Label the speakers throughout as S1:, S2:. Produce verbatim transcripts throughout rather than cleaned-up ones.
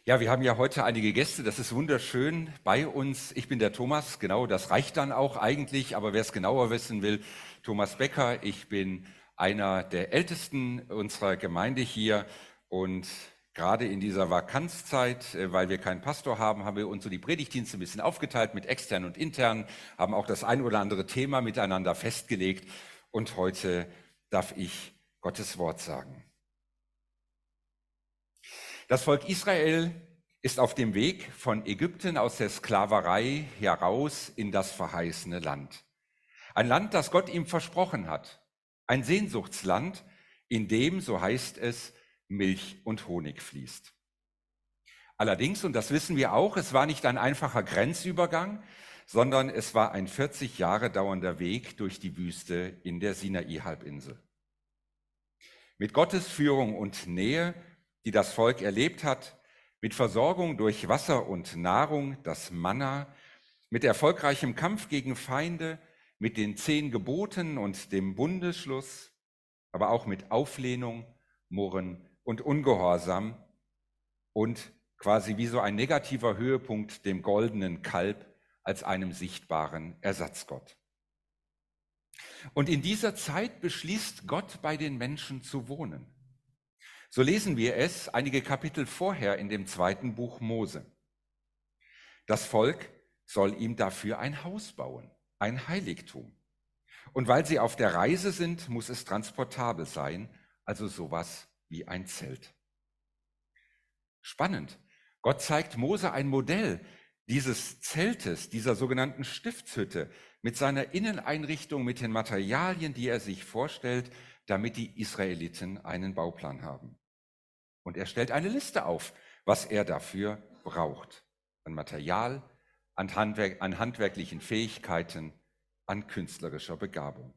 S1: Ja, wir haben ja heute einige Gäste, das ist wunderschön bei uns. Ich bin der Thomas, genau, das reicht dann auch eigentlich, aber wer es genauer wissen will, Thomas Becker, ich bin einer der Ältesten unserer Gemeinde hier und gerade in dieser Vakanzzeit, äh, weil wir keinen Pastor haben, haben wir uns so die Predigtdienste ein bisschen aufgeteilt mit extern und intern, haben auch das ein oder andere Thema miteinander festgelegt und heute darf ich Gottes Wort sagen. Das Volk Israel ist auf dem Weg von Ägypten aus der Sklaverei heraus in das verheißene Land. Ein Land, das Gott ihm versprochen hat. Ein Sehnsuchtsland, in dem, so heißt es, Milch und Honig fließt. Allerdings, und das wissen wir auch, es war nicht ein einfacher Grenzübergang, sondern es war ein vierzig Jahre dauernder Weg durch die Wüste in der Sinai-Halbinsel. Mit Gottes Führung und Nähe, die das Volk erlebt hat, mit Versorgung durch Wasser und Nahrung, das Manna, mit erfolgreichem Kampf gegen Feinde, mit den zehn Geboten und dem Bundesschluss, aber auch mit Auflehnung, Murren und Ungehorsam und quasi wie so ein negativer Höhepunkt dem goldenen Kalb als einem sichtbaren Ersatzgott. Und in dieser Zeit beschließt Gott, bei den Menschen zu wohnen. So lesen wir es einige Kapitel vorher in dem zweiten Buch Mose. Das Volk soll ihm dafür ein Haus bauen, ein Heiligtum. Und weil sie auf der Reise sind, muss es transportabel sein, also sowas wie ein Zelt. Spannend. Gott zeigt Mose ein Modell dieses Zeltes, dieser sogenannten Stiftshütte, mit seiner Inneneinrichtung, mit den Materialien, die er sich vorstellt, damit die Israeliten einen Bauplan haben. Und er stellt eine Liste auf, was er dafür braucht. An Material, an, Handwerk, an handwerklichen Fähigkeiten, an künstlerischer Begabung.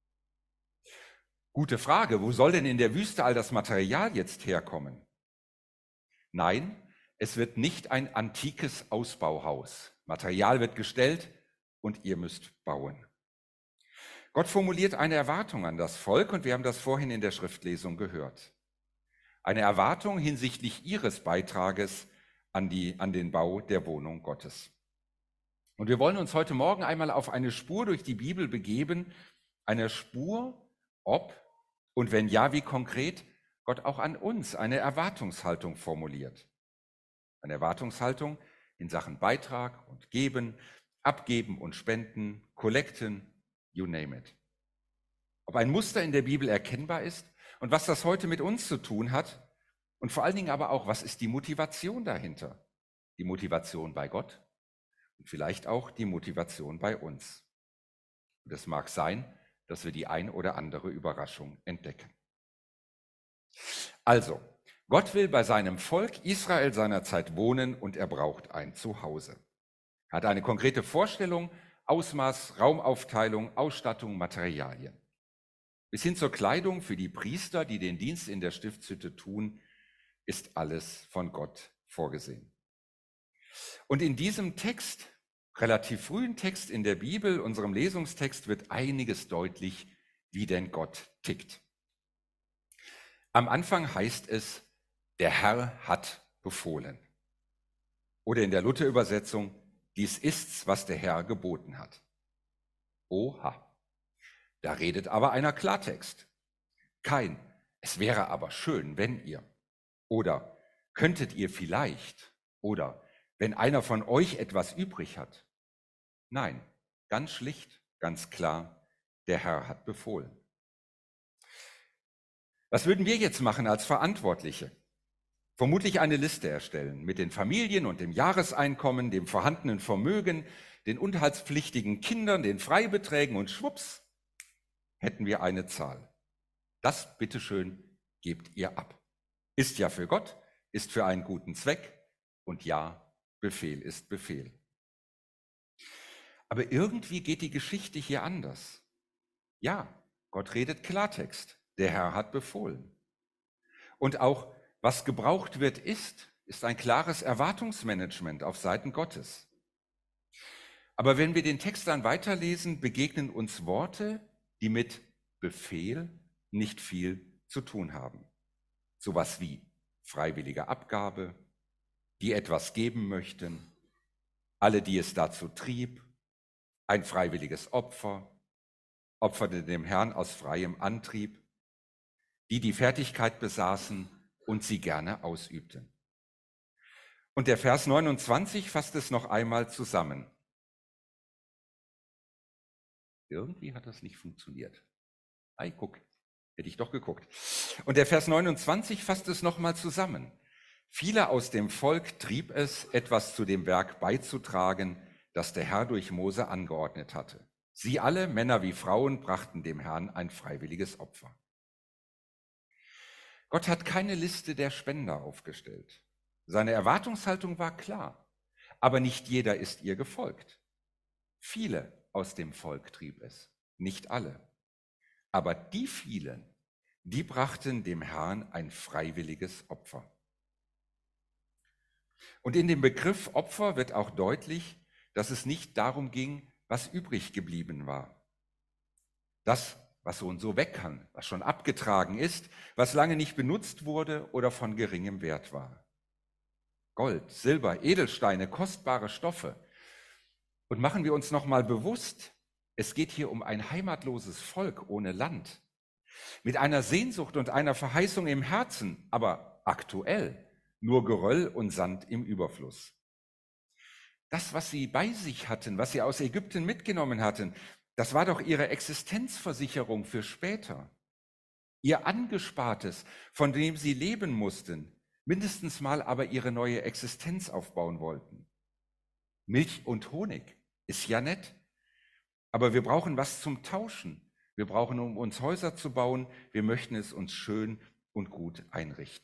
S1: Gute Frage, wo soll denn in der Wüste all das Material jetzt herkommen? Nein, es wird nicht ein antikes Ausbauhaus. Material wird gestellt und ihr müsst bauen. Gott formuliert eine Erwartung an das Volk und wir haben das vorhin in der Schriftlesung gehört. Eine Erwartung hinsichtlich ihres Beitrages an, die, an den Bau der Wohnung Gottes. Und wir wollen uns heute Morgen einmal auf eine Spur durch die Bibel begeben, eine Spur, ob und wenn ja, wie konkret Gott auch an uns eine Erwartungshaltung formuliert. Eine Erwartungshaltung in Sachen Beitrag und Geben, Abgeben und Spenden, Kollekten, you name it. Ob ein Muster in der Bibel erkennbar ist und was das heute mit uns zu tun hat und vor allen Dingen aber auch, was ist die Motivation dahinter? Die Motivation bei Gott und vielleicht auch die Motivation bei uns. Und es mag sein, dass wir die ein oder andere Überraschung entdecken. Also, Gott will bei seinem Volk Israel seinerzeit wohnen und er braucht ein Zuhause. Er hat eine konkrete Vorstellung, Ausmaß, Raumaufteilung, Ausstattung, Materialien. Bis hin zur Kleidung für die Priester, die den Dienst in der Stiftshütte tun, ist alles von Gott vorgesehen. Und in diesem Text, relativ frühen Text in der Bibel, unserem Lesungstext, wird einiges deutlich, wie denn Gott tickt. Am Anfang heißt es, der Herr hat befohlen. Oder in der Luther-Übersetzung, dies ist's, was der Herr geboten hat. Oha, da redet aber einer Klartext. Kein, es wäre aber schön, wenn ihr. Oder könntet ihr vielleicht. Oder wenn einer von euch etwas übrig hat. Nein, ganz schlicht, ganz klar, der Herr hat befohlen. Was würden wir jetzt machen als Verantwortliche? Vermutlich eine Liste erstellen mit den Familien und dem Jahreseinkommen, dem vorhandenen Vermögen, den unterhaltspflichtigen Kindern, den Freibeträgen und schwupps, hätten wir eine Zahl. Das, bitteschön, gebt ihr ab. Ist ja für Gott, ist für einen guten Zweck und ja, Befehl ist Befehl. Aber irgendwie geht die Geschichte hier anders. Ja, Gott redet Klartext. Der Herr hat befohlen. Und auch was gebraucht wird, ist, ist ein klares Erwartungsmanagement auf Seiten Gottes. Aber wenn wir den Text dann weiterlesen, begegnen uns Worte, die mit Befehl nicht viel zu tun haben. Sowas wie freiwillige Abgabe, die etwas geben möchten, alle, die es dazu trieb, ein freiwilliges Opfer, opferte dem Herrn aus freiem Antrieb, die die Fertigkeit besaßen und sie gerne ausübten. Und der Vers neunundzwanzig fasst es noch einmal zusammen. Irgendwie hat das nicht funktioniert. Ei, guck, hätte ich doch geguckt. Und der Vers neunundzwanzig fasst es nochmal zusammen. Viele aus dem Volk trieb es, etwas zu dem Werk beizutragen, das der Herr durch Mose angeordnet hatte. Sie alle, Männer wie Frauen, brachten dem Herrn ein freiwilliges Opfer. Gott hat keine Liste der Spender aufgestellt. Seine Erwartungshaltung war klar, aber nicht jeder ist ihr gefolgt. Viele aus dem Volk trieb es, nicht alle. Aber die vielen, die brachten dem Herrn ein freiwilliges Opfer. Und in dem Begriff Opfer wird auch deutlich, dass es nicht darum ging, was übrig geblieben war. Das, was so und so weg kann, was schon abgetragen ist, was lange nicht benutzt wurde oder von geringem Wert war. Gold, Silber, Edelsteine, kostbare Stoffe. Und machen wir uns nochmal bewusst, es geht hier um ein heimatloses Volk ohne Land, mit einer Sehnsucht und einer Verheißung im Herzen, aber aktuell nur Geröll und Sand im Überfluss. Das, was sie bei sich hatten, was sie aus Ägypten mitgenommen hatten, das war doch ihre Existenzversicherung für später. Ihr Angespartes, von dem sie leben mussten, mindestens mal aber ihre neue Existenz aufbauen wollten. Milch und Honig ist ja nett, aber wir brauchen was zum Tauschen. Wir brauchen, um uns Häuser zu bauen, wir möchten es uns schön und gut einrichten.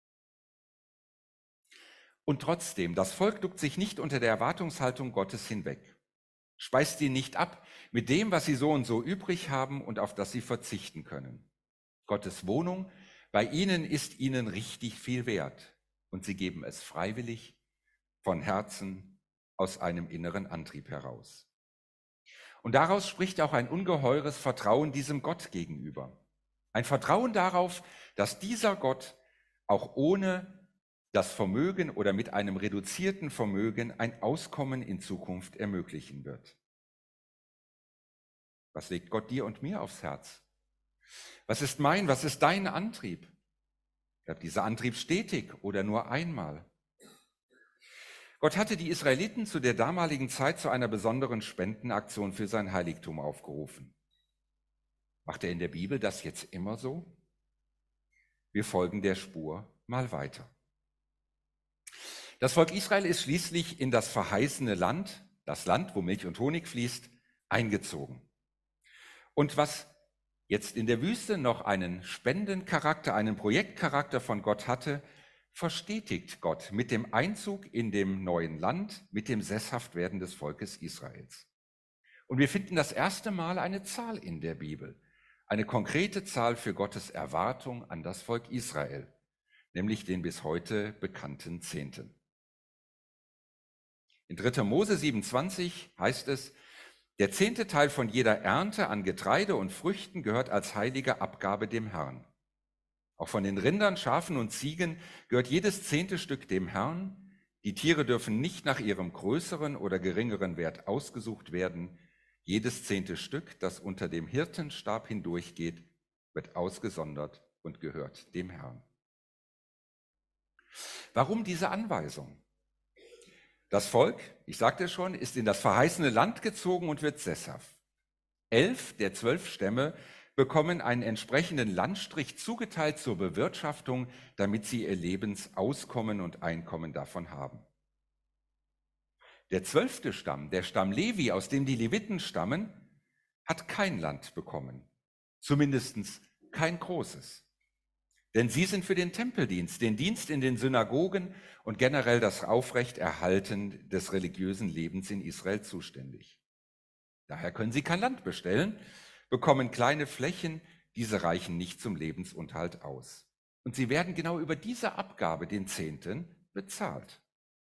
S1: Und trotzdem, das Volk duckt sich nicht unter der Erwartungshaltung Gottes hinweg, speist ihn nicht ab mit dem, was sie so und so übrig haben und auf das sie verzichten können. Gottes Wohnung bei ihnen ist ihnen richtig viel wert und sie geben es freiwillig, von Herzen, aus einem inneren Antrieb heraus. Und daraus spricht auch ein ungeheures Vertrauen diesem Gott gegenüber. Ein Vertrauen darauf, dass dieser Gott auch ohne das Vermögen oder mit einem reduzierten Vermögen ein Auskommen in Zukunft ermöglichen wird. Was legt Gott dir und mir aufs Herz? Was ist mein, was ist dein Antrieb? Bleibt dieser Antrieb stetig oder nur einmal? Gott hatte die Israeliten zu der damaligen Zeit zu einer besonderen Spendenaktion für sein Heiligtum aufgerufen. Macht er in der Bibel das jetzt immer so? Wir folgen der Spur mal weiter. Das Volk Israel ist schließlich in das verheißene Land, das Land, wo Milch und Honig fließt, eingezogen. Und was jetzt in der Wüste noch einen Spendencharakter, einen Projektcharakter von Gott hatte, verstetigt Gott mit dem Einzug in dem neuen Land, mit dem Sesshaftwerden des Volkes Israels. Und wir finden das erste Mal eine Zahl in der Bibel, eine konkrete Zahl für Gottes Erwartung an das Volk Israel, nämlich den bis heute bekannten Zehnten. In dritter Mose siebenundzwanzig heißt es, der zehnte Teil von jeder Ernte an Getreide und Früchten gehört als heilige Abgabe dem Herrn. Auch von den Rindern, Schafen und Ziegen gehört jedes zehnte Stück dem Herrn. Die Tiere dürfen nicht nach ihrem größeren oder geringeren Wert ausgesucht werden. Jedes zehnte Stück, das unter dem Hirtenstab hindurchgeht, wird ausgesondert und gehört dem Herrn. Warum diese Anweisung? Das Volk, ich sagte schon, ist in das verheißene Land gezogen und wird sesshaft. Elf der zwölf Stämme bekommen einen entsprechenden Landstrich zugeteilt zur Bewirtschaftung, damit sie ihr Lebensauskommen und Einkommen davon haben. Der zwölfte Stamm, der Stamm Levi, aus dem die Leviten stammen, hat kein Land bekommen, zumindest kein großes. Denn sie sind für den Tempeldienst, den Dienst in den Synagogen und generell das Aufrechterhalten des religiösen Lebens in Israel zuständig. Daher können sie kein Land bestellen, bekommen kleine Flächen, diese reichen nicht zum Lebensunterhalt aus. Und sie werden genau über diese Abgabe, den Zehnten, bezahlt.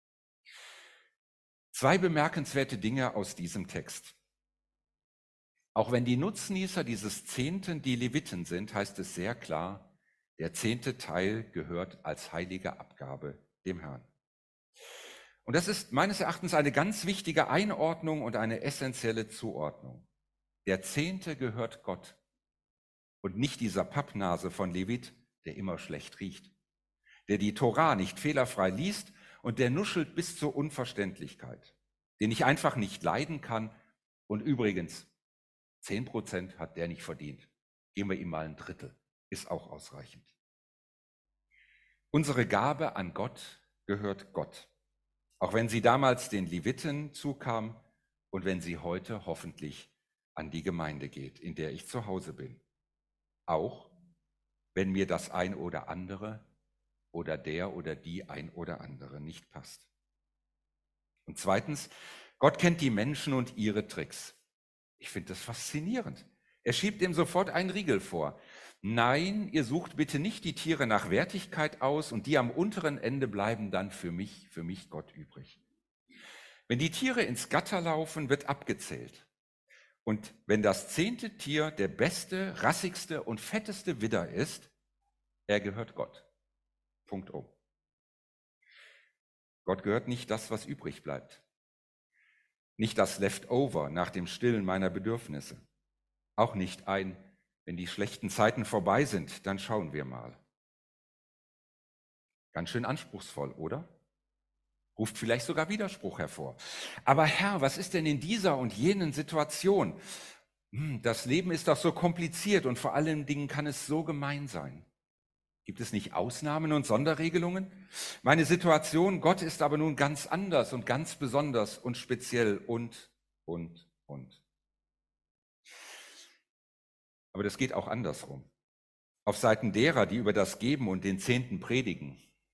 S1: Zwei bemerkenswerte Dinge aus diesem Text. Auch wenn die Nutznießer dieses Zehnten die Leviten sind, heißt es sehr klar, der zehnte Teil gehört als heilige Abgabe dem Herrn. Und das ist meines Erachtens eine ganz wichtige Einordnung und eine essentielle Zuordnung. Der Zehnte gehört Gott und nicht dieser Pappnase von Levit, der immer schlecht riecht, der die Tora nicht fehlerfrei liest und der nuschelt bis zur Unverständlichkeit, den ich einfach nicht leiden kann. Und übrigens, zehn Prozent hat der nicht verdient. Geben wir ihm mal ein Drittel, ist auch ausreichend. Unsere Gabe an Gott gehört Gott, auch wenn sie damals den Leviten zukam und wenn sie heute hoffentlich an die Gemeinde geht, in der ich zu Hause bin. Auch wenn mir das ein oder andere oder der oder die ein oder andere nicht passt. Und zweitens, Gott kennt die Menschen und ihre Tricks. Ich finde das faszinierend. Er schiebt ihm sofort einen Riegel vor. Nein, ihr sucht bitte nicht die Tiere nach Wertigkeit aus und die am unteren Ende bleiben dann für mich, für mich Gott übrig. Wenn die Tiere ins Gatter laufen, wird abgezählt. Und wenn das zehnte Tier der beste, rassigste und fetteste Widder ist, er gehört Gott. Punkt um. Gott gehört nicht das, was übrig bleibt. Nicht das Leftover nach dem Stillen meiner Bedürfnisse. Auch nicht ein, wenn die schlechten Zeiten vorbei sind, dann schauen wir mal. Ganz schön anspruchsvoll, oder? Ruft vielleicht sogar Widerspruch hervor. Aber Herr, was ist denn in dieser und jenen Situation? Das Leben ist doch so kompliziert und vor allen Dingen kann es so gemein sein. Gibt es nicht Ausnahmen und Sonderregelungen? Meine Situation, Gott ist aber nun ganz anders und ganz besonders und speziell und, und, und. Aber das geht auch andersrum. Auf Seiten derer, die über das Geben und den Zehnten predigen.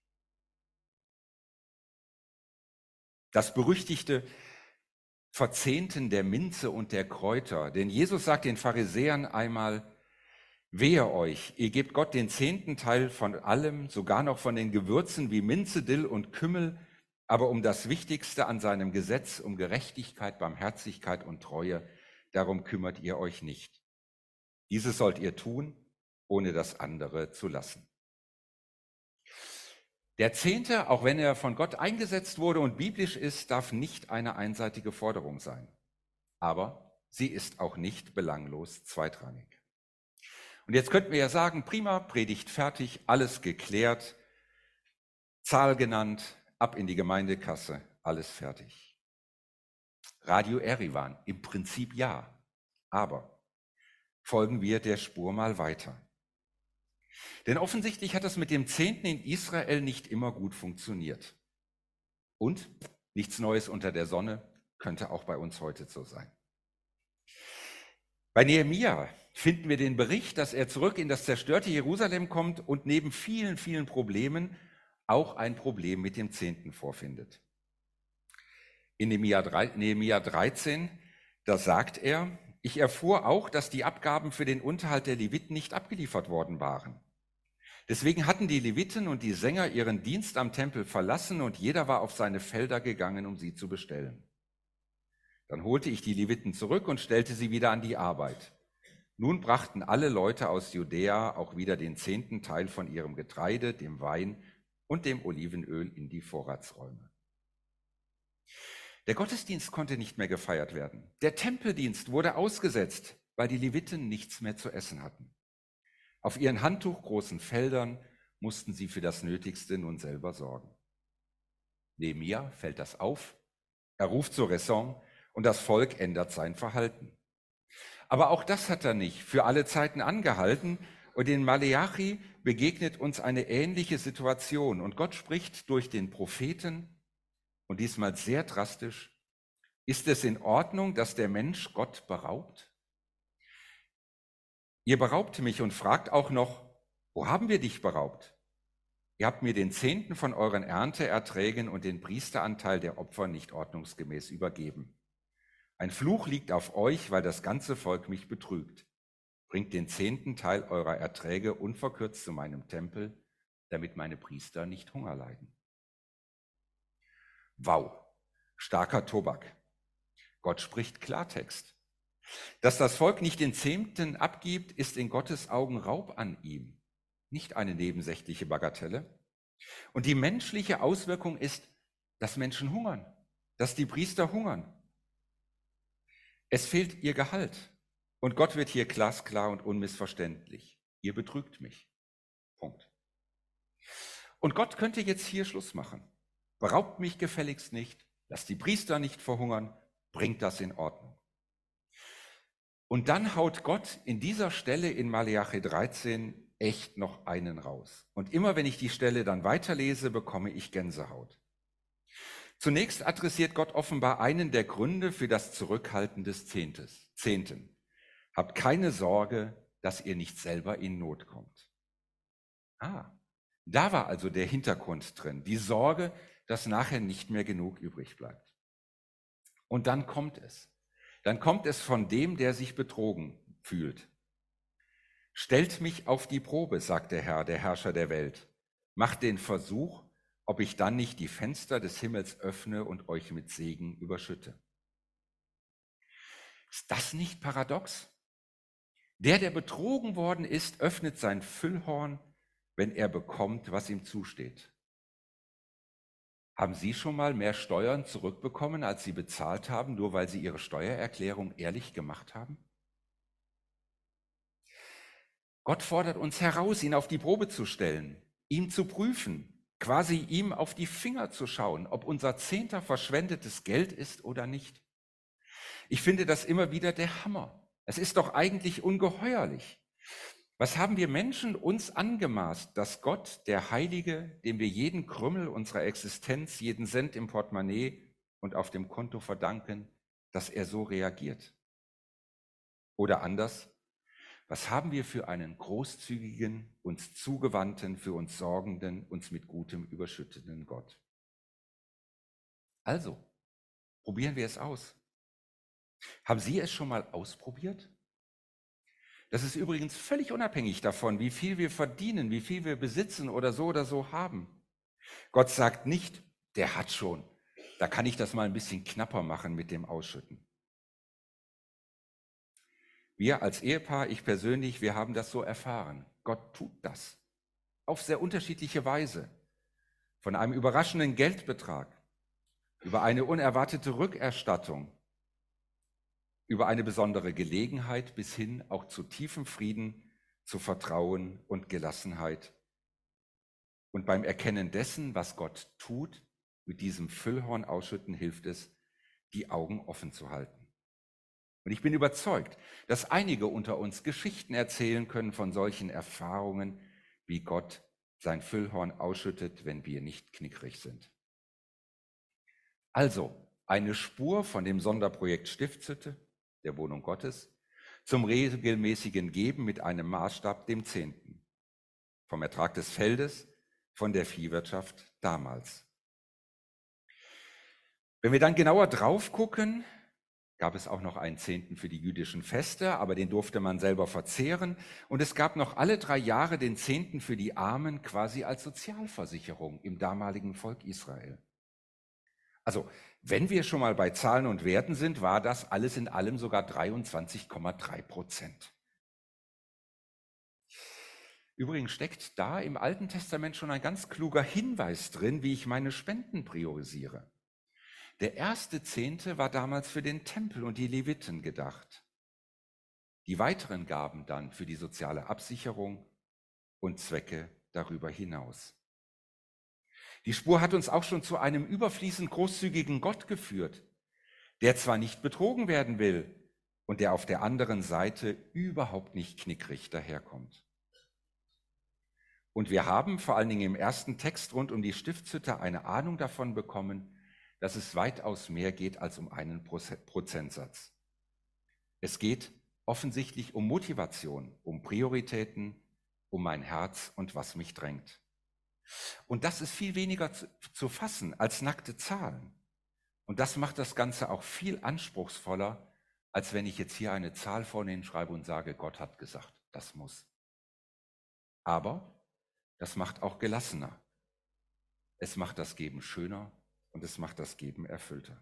S1: Das berüchtigte Verzehnten der Minze und der Kräuter. Denn Jesus sagt den Pharisäern einmal, wehe euch, ihr gebt Gott den zehnten Teil von allem, sogar noch von den Gewürzen wie Minze, Dill und Kümmel, aber um das Wichtigste an seinem Gesetz, um Gerechtigkeit, Barmherzigkeit und Treue, darum kümmert ihr euch nicht. Dieses sollt ihr tun, ohne das andere zu lassen. Der Zehnte, auch wenn er von Gott eingesetzt wurde und biblisch ist, darf nicht eine einseitige Forderung sein. Aber sie ist auch nicht belanglos zweitrangig. Und jetzt könnten wir ja sagen, prima, Predigt fertig, alles geklärt, Zahl genannt, ab in die Gemeindekasse, alles fertig. Radio Erivan, im Prinzip ja, aber folgen wir der Spur mal weiter. Denn offensichtlich hat das mit dem Zehnten in Israel nicht immer gut funktioniert. Und nichts Neues unter der Sonne könnte auch bei uns heute so sein. Bei Nehemia finden wir den Bericht, dass er zurück in das zerstörte Jerusalem kommt und neben vielen, vielen Problemen auch ein Problem mit dem Zehnten vorfindet. In Nehemia dreizehn, da sagt er, ich erfuhr auch, dass die Abgaben für den Unterhalt der Leviten nicht abgeliefert worden waren. Deswegen hatten die Leviten und die Sänger ihren Dienst am Tempel verlassen und jeder war auf seine Felder gegangen, um sie zu bestellen. Dann holte ich die Leviten zurück und stellte sie wieder an die Arbeit. Nun brachten alle Leute aus Judäa auch wieder den zehnten Teil von ihrem Getreide, dem Wein und dem Olivenöl in die Vorratsräume. Der Gottesdienst konnte nicht mehr gefeiert werden. Der Tempeldienst wurde ausgesetzt, weil die Leviten nichts mehr zu essen hatten. Auf ihren handtuchgroßen Feldern mussten sie für das Nötigste nun selber sorgen. Nehemia fällt das auf, er ruft zur Raison und das Volk ändert sein Verhalten. Aber auch das hat er nicht für alle Zeiten angehalten und in Maleachi begegnet uns eine ähnliche Situation und Gott spricht durch den Propheten und diesmal sehr drastisch, ist es in Ordnung, dass der Mensch Gott beraubt? Ihr beraubt mich und fragt auch noch, wo haben wir dich beraubt? Ihr habt mir den Zehnten von euren Ernteerträgen und den Priesteranteil der Opfer nicht ordnungsgemäß übergeben. Ein Fluch liegt auf euch, weil das ganze Volk mich betrügt. Bringt den zehnten Teil eurer Erträge unverkürzt zu meinem Tempel, damit meine Priester nicht Hunger leiden. Wow, starker Tobak. Gott spricht Klartext. Dass das Volk nicht den Zehnten abgibt, ist in Gottes Augen Raub an ihm, nicht eine nebensächliche Bagatelle. Und die menschliche Auswirkung ist, dass Menschen hungern, dass die Priester hungern. Es fehlt ihr Gehalt. Und Gott wird hier glasklar und unmissverständlich. Ihr betrügt mich. Punkt. Und Gott könnte jetzt hier Schluss machen. Beraubt mich gefälligst nicht, lasst die Priester nicht verhungern, bringt das in Ordnung. Und dann haut Gott in dieser Stelle in Maleachi dreizehn echt noch einen raus. Und immer wenn ich die Stelle dann weiterlese, bekomme ich Gänsehaut. Zunächst adressiert Gott offenbar einen der Gründe für das Zurückhalten des Zehntes, Zehnten. Habt keine Sorge, dass ihr nicht selber in Not kommt. Ah, da war also der Hintergrund drin, die Sorge, dass nachher nicht mehr genug übrig bleibt. Und dann kommt es. Dann kommt es von dem, der sich betrogen fühlt. Stellt mich auf die Probe, sagt der Herr, der Herrscher der Welt. Macht den Versuch, ob ich dann nicht die Fenster des Himmels öffne und euch mit Segen überschütte. Ist das nicht paradox? Der, der betrogen worden ist, öffnet sein Füllhorn, wenn er bekommt, was ihm zusteht. Haben Sie schon mal mehr Steuern zurückbekommen, als Sie bezahlt haben, nur weil Sie Ihre Steuererklärung ehrlich gemacht haben? Gott fordert uns heraus, ihn auf die Probe zu stellen, ihn zu prüfen, quasi ihm auf die Finger zu schauen, ob unser Zehnter verschwendetes Geld ist oder nicht. Ich finde das immer wieder der Hammer. Es ist doch eigentlich ungeheuerlich. Was haben wir Menschen uns angemaßt, dass Gott, der Heilige, dem wir jeden Krümmel unserer Existenz, jeden Cent im Portemonnaie und auf dem Konto verdanken, dass er so reagiert? Oder anders, was haben wir für einen großzügigen, uns zugewandten, für uns sorgenden, uns mit Gutem überschüttenden Gott? Also, probieren wir es aus. Haben Sie es schon mal ausprobiert? Das ist übrigens völlig unabhängig davon, wie viel wir verdienen, wie viel wir besitzen oder so oder so haben. Gott sagt nicht, der hat schon, da kann ich das mal ein bisschen knapper machen mit dem Ausschütten. Wir als Ehepaar, ich persönlich, wir haben das so erfahren. Gott tut das auf sehr unterschiedliche Weise. Von einem überraschenden Geldbetrag, über eine unerwartete Rückerstattung, über eine besondere Gelegenheit bis hin auch zu tiefem Frieden, zu Vertrauen und Gelassenheit. Und beim Erkennen dessen, was Gott tut, mit diesem Füllhorn ausschütten, hilft es, die Augen offen zu halten. Und ich bin überzeugt, dass einige unter uns Geschichten erzählen können von solchen Erfahrungen, wie Gott sein Füllhorn ausschüttet, wenn wir nicht knickrig sind. Also eine Spur von dem Sonderprojekt Stiftshütte, der Wohnung Gottes, zum regelmäßigen Geben mit einem Maßstab, dem Zehnten. Vom Ertrag des Feldes, von der Viehwirtschaft damals. Wenn wir dann genauer drauf gucken, gab es auch noch einen Zehnten für die jüdischen Feste, aber den durfte man selber verzehren. Und es gab noch alle drei Jahre den Zehnten für die Armen quasi als Sozialversicherung im damaligen Volk Israel. Also, wenn wir schon mal bei Zahlen und Werten sind, war das alles in allem sogar dreiundzwanzig Komma drei Prozent. Übrigens steckt da im Alten Testament schon ein ganz kluger Hinweis drin, wie ich meine Spenden priorisiere. Der erste Zehnte war damals für den Tempel und die Leviten gedacht. Die weiteren Gaben dann für die soziale Absicherung und Zwecke darüber hinaus. Die Spur hat uns auch schon zu einem überfließend großzügigen Gott geführt, der zwar nicht betrogen werden will und der auf der anderen Seite überhaupt nicht knickrig daherkommt. Und wir haben vor allen Dingen im ersten Text rund um die Stiftshütte eine Ahnung davon bekommen, dass es weitaus mehr geht als um einen Prozentsatz. Es geht offensichtlich um Motivation, um Prioritäten, um mein Herz und was mich drängt. Und das ist viel weniger zu, zu fassen als nackte Zahlen. Und das macht das Ganze auch viel anspruchsvoller, als wenn ich jetzt hier eine Zahl vorne hinschreibe und sage, Gott hat gesagt, das muss. Aber das macht auch gelassener. Es macht das Geben schöner und es macht das Geben erfüllter.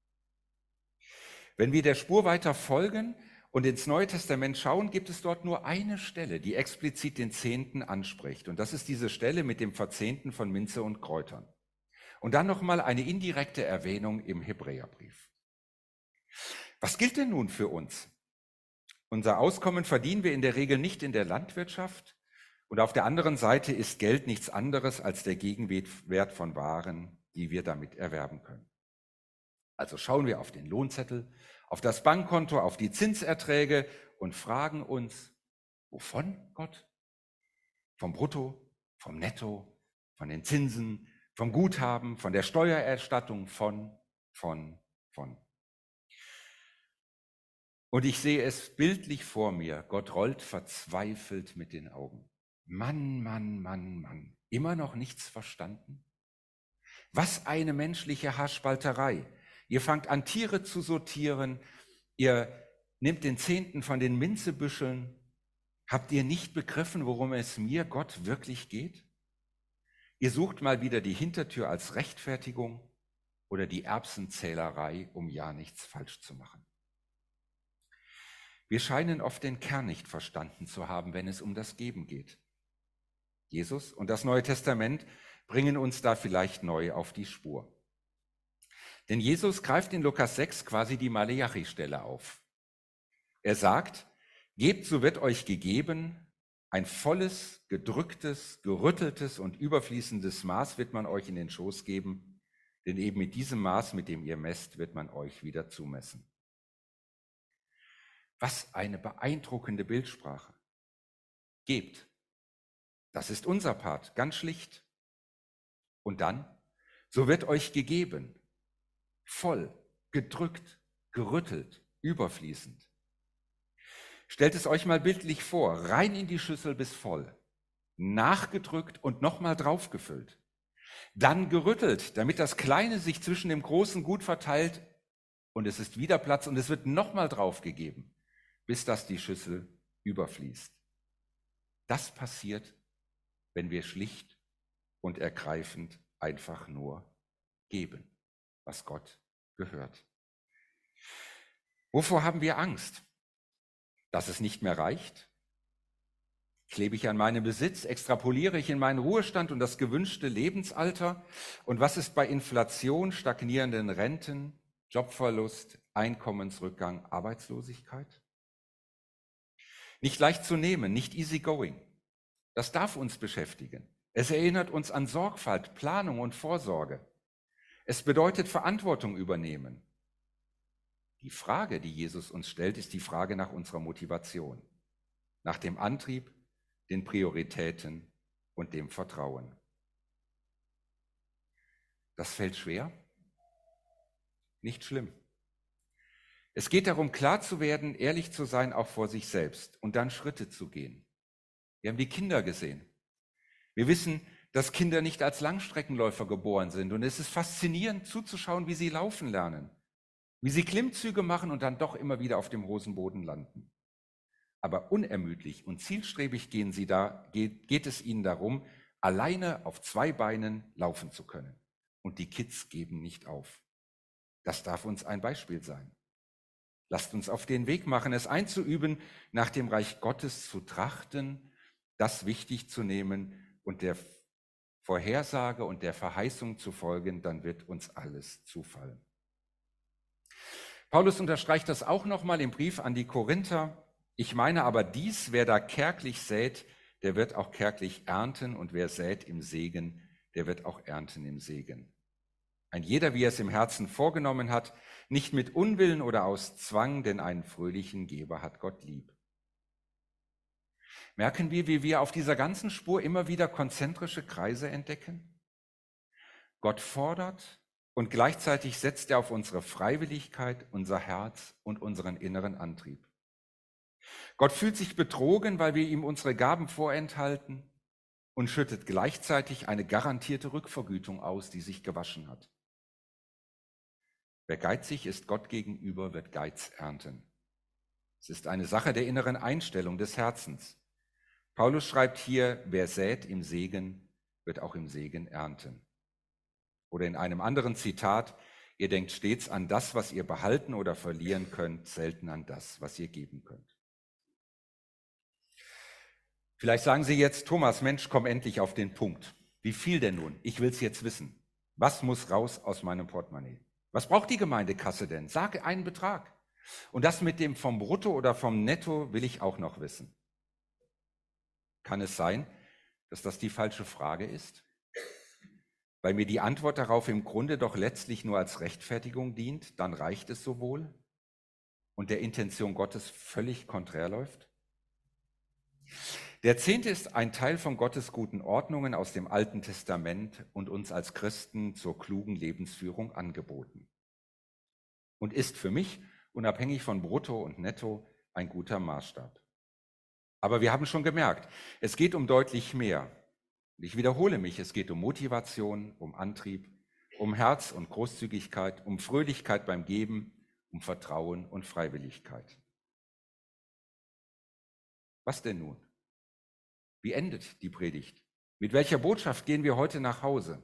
S1: Wenn wir der Spur weiter folgen und ins Neue Testament schauen, gibt es dort nur eine Stelle, die explizit den Zehnten anspricht. Und das ist diese Stelle mit dem Verzehnten von Minze und Kräutern. Und dann nochmal eine indirekte Erwähnung im Hebräerbrief. Was gilt denn nun für uns? Unser Auskommen verdienen wir in der Regel nicht in der Landwirtschaft. Und auf der anderen Seite ist Geld nichts anderes als der Gegenwert von Waren, die wir damit erwerben können. Also schauen wir auf den Lohnzettel, auf das Bankkonto, auf die Zinserträge und fragen uns, wovon, Gott? Vom Brutto, vom Netto, von den Zinsen, vom Guthaben, von der Steuererstattung, von, von, von. Und ich sehe es bildlich vor mir, Gott rollt verzweifelt mit den Augen. Mann, Mann, Mann, Mann, immer noch nichts verstanden? Was eine menschliche Haarspalterei. Ihr fangt an, Tiere zu sortieren, ihr nehmt den Zehnten von den Minzebüscheln. Habt ihr nicht begriffen, worum es mir, Gott, wirklich geht? Ihr sucht mal wieder die Hintertür als Rechtfertigung oder die Erbsenzählerei, um ja nichts falsch zu machen. Wir scheinen oft den Kern nicht verstanden zu haben, wenn es um das Geben geht. Jesus und das Neue Testament bringen uns da vielleicht neu auf die Spur. Denn Jesus greift in Lukas sechs quasi die Maleachi-Stelle auf. Er sagt, gebt, so wird euch gegeben, ein volles, gedrücktes, gerütteltes und überfließendes Maß wird man euch in den Schoß geben, denn eben mit diesem Maß, mit dem ihr messt, wird man euch wieder zumessen. Was eine beeindruckende Bildsprache. Gebt. Das ist unser Part, ganz schlicht. Und dann, so wird euch gegeben, voll, gedrückt, gerüttelt, überfließend. Stellt es euch mal bildlich vor, rein in die Schüssel bis voll, nachgedrückt und nochmal draufgefüllt. Dann gerüttelt, damit das Kleine sich zwischen dem Großen gut verteilt und es ist wieder Platz und es wird nochmal draufgegeben, bis das die Schüssel überfließt. Das passiert, wenn wir schlicht und ergreifend einfach nur geben, was Gott gehört. Wovor haben wir Angst? Dass es nicht mehr reicht? Klebe ich an meinem Besitz? Extrapoliere ich in meinen Ruhestand und das gewünschte Lebensalter? Und was ist bei Inflation, stagnierenden Renten, Jobverlust, Einkommensrückgang, Arbeitslosigkeit? Nicht leicht zu nehmen, nicht easy going. Das darf uns beschäftigen. Es erinnert uns an Sorgfalt, Planung und Vorsorge. Es bedeutet Verantwortung übernehmen. Die Frage, die Jesus uns stellt, ist die Frage nach unserer Motivation, nach dem Antrieb, den Prioritäten und dem Vertrauen. Das fällt schwer? Nicht schlimm. Es geht darum, klar zu werden, ehrlich zu sein, auch vor sich selbst und dann Schritte zu gehen. Wir haben die Kinder gesehen. Wir wissen, dass Kinder nicht als Langstreckenläufer geboren sind und es ist faszinierend zuzuschauen, wie sie laufen lernen, wie sie Klimmzüge machen und dann doch immer wieder auf dem Hosenboden landen. Aber unermüdlich und zielstrebig gehen sie da, geht, geht es ihnen darum, alleine auf zwei Beinen laufen zu können. Und die Kids geben nicht auf. Das darf uns ein Beispiel sein. Lasst uns auf den Weg machen, es einzuüben, nach dem Reich Gottes zu trachten, das wichtig zu nehmen und der Vorhersage und der Verheißung zu folgen, dann wird uns alles zufallen. Paulus unterstreicht das auch nochmal im Brief an die Korinther. Ich meine aber dies, wer da kärglich sät, der wird auch kärglich ernten und wer sät im Segen, der wird auch ernten im Segen. Ein jeder, wie er es im Herzen vorgenommen hat, nicht mit Unwillen oder aus Zwang, denn einen fröhlichen Geber hat Gott lieb. Merken wir, wie wir auf dieser ganzen Spur immer wieder konzentrische Kreise entdecken? Gott fordert und gleichzeitig setzt er auf unsere Freiwilligkeit, unser Herz und unseren inneren Antrieb. Gott fühlt sich betrogen, weil wir ihm unsere Gaben vorenthalten und schüttet gleichzeitig eine garantierte Rückvergütung aus, die sich gewaschen hat. Wer geizig ist Gott gegenüber, wird Geiz ernten. Es ist eine Sache der inneren Einstellung des Herzens. Paulus schreibt hier, wer sät im Segen, wird auch im Segen ernten. Oder in einem anderen Zitat, ihr denkt stets an das, was ihr behalten oder verlieren könnt, selten an das, was ihr geben könnt. Vielleicht sagen Sie jetzt, Thomas, Mensch, komm endlich auf den Punkt. Wie viel denn nun? Ich will es jetzt wissen. Was muss raus aus meinem Portemonnaie? Was braucht die Gemeindekasse denn? Sag einen Betrag. Und das mit dem vom Brutto oder vom Netto will ich auch noch wissen. Kann es sein, dass das die falsche Frage ist? Weil mir die Antwort darauf im Grunde doch letztlich nur als Rechtfertigung dient, dann reicht es so wohl und der Intention Gottes völlig konträr läuft? Der Zehnte ist ein Teil von Gottes guten Ordnungen aus dem Alten Testament und uns als Christen zur klugen Lebensführung angeboten. Und ist für mich, unabhängig von Brutto und Netto, ein guter Maßstab. Aber wir haben schon gemerkt, es geht um deutlich mehr. Ich wiederhole mich, es geht um Motivation, um Antrieb, um Herz und Großzügigkeit, um Fröhlichkeit beim Geben, um Vertrauen und Freiwilligkeit. Was denn nun? Wie endet die Predigt? Mit welcher Botschaft gehen wir heute nach Hause?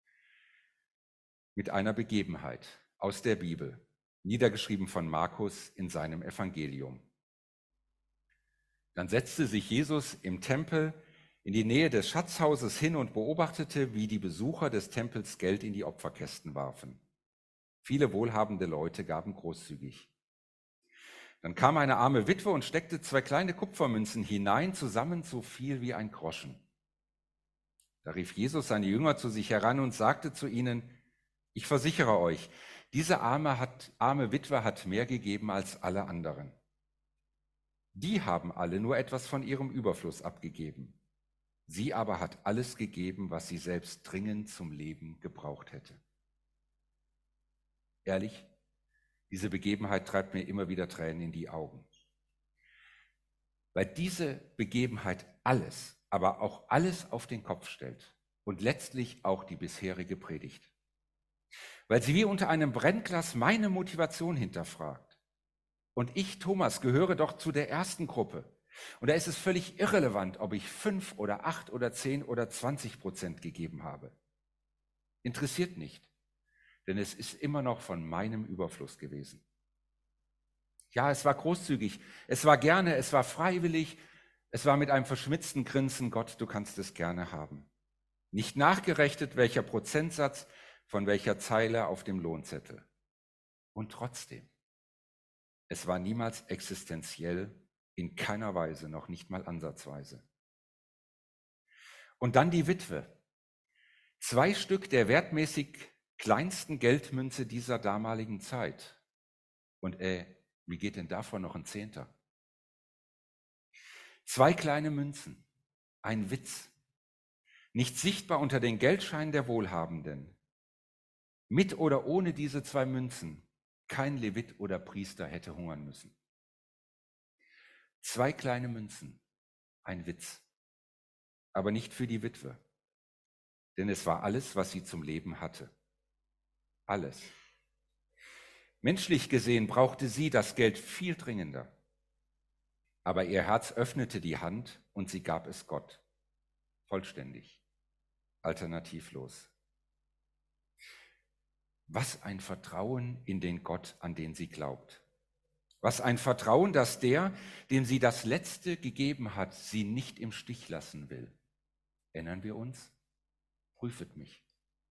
S1: Mit einer Begebenheit aus der Bibel, niedergeschrieben von Markus in seinem Evangelium. Dann setzte sich Jesus im Tempel in die Nähe des Schatzhauses hin und beobachtete, wie die Besucher des Tempels Geld in die Opferkästen warfen. Viele wohlhabende Leute gaben großzügig. Dann kam eine arme Witwe und steckte zwei kleine Kupfermünzen hinein, zusammen so viel wie ein Groschen. Da rief Jesus seine Jünger zu sich heran und sagte zu ihnen: Ich versichere euch, diese arme, hat, arme Witwe hat mehr gegeben als alle anderen. Die haben alle nur etwas von ihrem Überfluss abgegeben. Sie aber hat alles gegeben, was sie selbst dringend zum Leben gebraucht hätte. Ehrlich, diese Begebenheit treibt mir immer wieder Tränen in die Augen. Weil diese Begebenheit alles, aber auch alles auf den Kopf stellt und letztlich auch die bisherige Predigt. Weil sie wie unter einem Brennglas meine Motivation hinterfragt. Und ich, Thomas, gehöre doch zu der ersten Gruppe. Und da ist es völlig irrelevant, ob ich fünf oder acht oder zehn oder zwanzig Prozent gegeben habe. Interessiert nicht, denn es ist immer noch von meinem Überfluss gewesen. Ja, es war großzügig, es war gerne, es war freiwillig, es war mit einem verschmitzten Grinsen: Gott, du kannst es gerne haben. Nicht nachgerechnet, welcher Prozentsatz von welcher Zeile auf dem Lohnzettel. Und trotzdem, es war niemals existenziell, in keiner Weise, noch nicht mal ansatzweise. Und dann die Witwe. Zwei Stück der wertmäßig kleinsten Geldmünze dieser damaligen Zeit. Und äh, wie geht denn davon noch ein Zehnter? Zwei kleine Münzen, ein Witz. Nicht sichtbar unter den Geldscheinen der Wohlhabenden. Mit oder ohne diese zwei Münzen, kein Levit oder Priester hätte hungern müssen. Zwei kleine Münzen, ein Witz. Aber nicht für die Witwe. Denn es war alles, was sie zum Leben hatte. Alles. Menschlich gesehen brauchte sie das Geld viel dringender. Aber ihr Herz öffnete die Hand und sie gab es Gott. Vollständig. Alternativlos. Was ein Vertrauen in den Gott, an den sie glaubt. Was ein Vertrauen, dass der, dem sie das Letzte gegeben hat, sie nicht im Stich lassen will. Erinnern wir uns? Prüfet mich.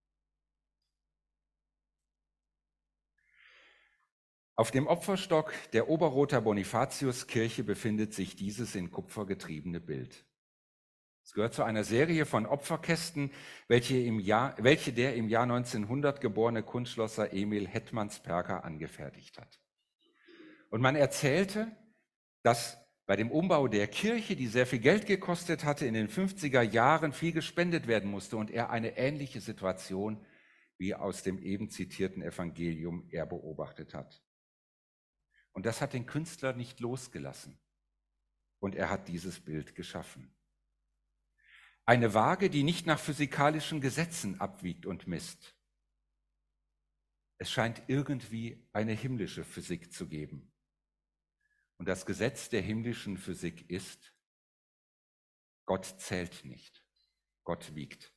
S1: Auf dem Opferstock der Oberrother Bonifatiuskirche befindet sich dieses in Kupfer getriebene Bild. Es gehört zu einer Serie von Opferkästen, welche, im Jahr, welche der im Jahr neunzehnhundert geborene Kunstschlosser Emil Hetmansperger angefertigt hat. Und man erzählte, dass bei dem Umbau der Kirche, die sehr viel Geld gekostet hatte, in den fünfziger Jahren viel gespendet werden musste und er eine ähnliche Situation wie aus dem eben zitierten Evangelium er beobachtet hat. Und das hat den Künstler nicht losgelassen. Und er hat dieses Bild geschaffen. Eine Waage, die nicht nach physikalischen Gesetzen abwiegt und misst. Es scheint irgendwie eine himmlische Physik zu geben. Und das Gesetz der himmlischen Physik ist: Gott zählt nicht, Gott wiegt.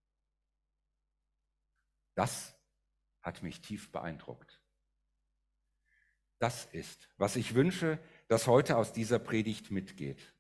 S1: Das hat mich tief beeindruckt. Das ist, was ich wünsche, dass heute aus dieser Predigt mitgeht.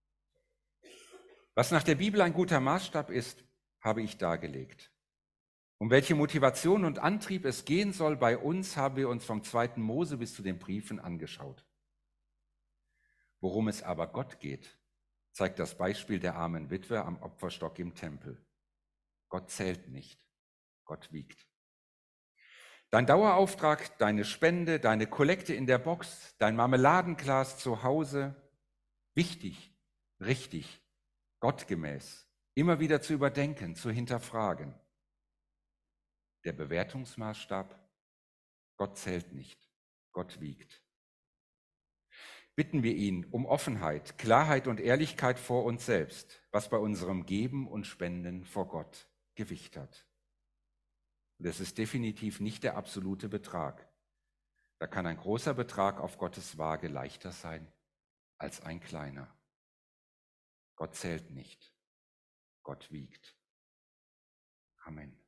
S1: Was nach der Bibel ein guter Maßstab ist, habe ich dargelegt. Um welche Motivation und Antrieb es gehen soll bei uns, haben wir uns vom zweiten Mose bis zu den Briefen angeschaut. Worum es aber Gott geht, zeigt das Beispiel der armen Witwe am Opferstock im Tempel. Gott zählt nicht, Gott wiegt. Dein Dauerauftrag, deine Spende, deine Kollekte in der Box, dein Marmeladenglas zu Hause, wichtig, richtig, gottgemäß, immer wieder zu überdenken, zu hinterfragen. Der Bewertungsmaßstab, Gott zählt nicht, Gott wiegt. Bitten wir ihn um Offenheit, Klarheit und Ehrlichkeit vor uns selbst, was bei unserem Geben und Spenden vor Gott Gewicht hat. Und es ist definitiv nicht der absolute Betrag. Da kann ein großer Betrag auf Gottes Waage leichter sein als ein kleiner. Gott zählt nicht, Gott wiegt. Amen.